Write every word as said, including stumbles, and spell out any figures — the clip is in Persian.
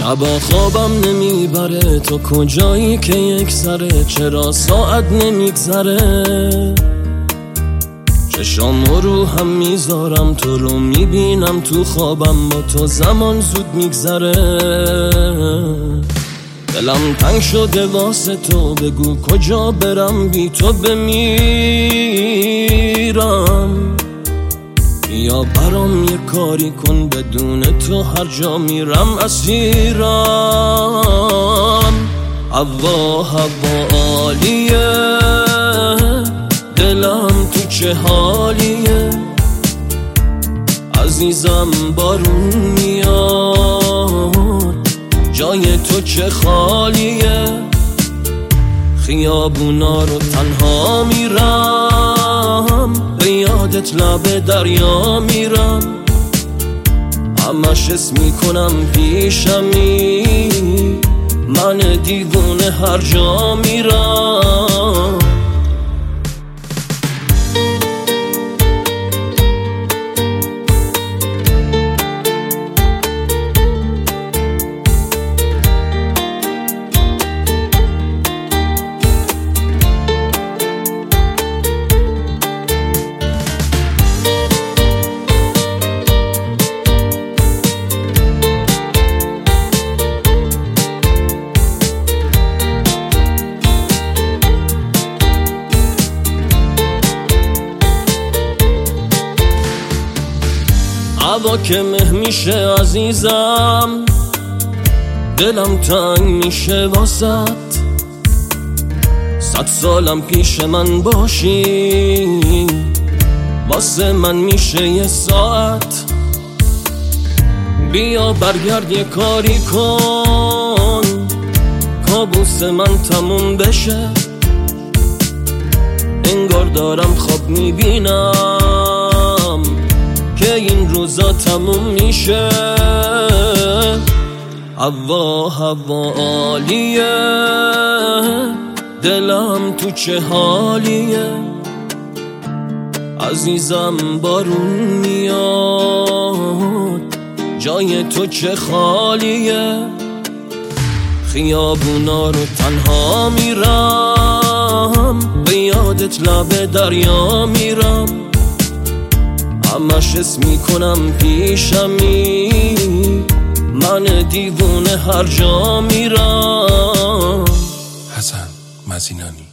شبا خوابم نمیبره، تو کجایی که یک سره؟ چرا ساعت نمیگذره؟ چشام رو هم میذارم، تو رو میبینم تو خوابم، با تو زمان زود میگذره. دلم تنگ شده واسه تو، بگو کجا برم بی تو بمیرم. یا برام یه کاری کن، بدون تو هر جا میرم اسیرم. هوا هوا عالیه، دلم تو چه حالیه؟ عزیزم بارون میاد، جای تو چه خالیه؟ خیابونا رو تنها میرم، به یادت لب دریا میرم. همش اسم میکنم پیشمی، من دیوونه هر جا میرم. هوا که مه میشه عزیزم، دلم تنگ میشه واسط. صد سالم پیش من باشی، واسه من میشه یه ساعت. بیا برگرد یه کاری کن، کابوس من تموم بشه. انگار دارم خواب میبینم که این روزا تموم میشه. هوا هوا عالیه، دلم تو چه حالیه؟ عزیزم بارون میاد، جای تو چه خالیه؟ خیابونا رو تنها میرم، به یادت لب دریا میرم. همش اسم میکنم پیشمی، من دیوونه هر جا میرم. حسن مزینانی.